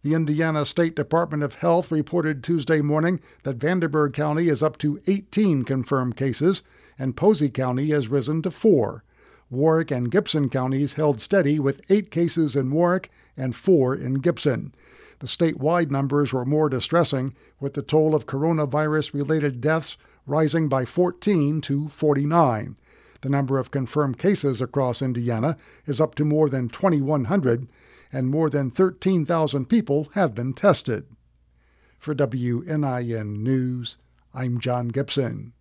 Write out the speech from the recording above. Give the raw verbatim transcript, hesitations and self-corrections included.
The Indiana State Department of Health reported Tuesday morning that Vanderburgh County is up to eighteen confirmed cases, and Posey County has risen to four. Warwick and Gibson counties held steady with eight cases in Warwick and four in Gibson. The statewide numbers were more distressing, with the toll of coronavirus-related deaths rising by fourteen to forty-nine. The number of confirmed cases across Indiana is up to more than twenty-one hundred, and more than thirteen thousand people have been tested. For W N I N News, I'm John Gibson.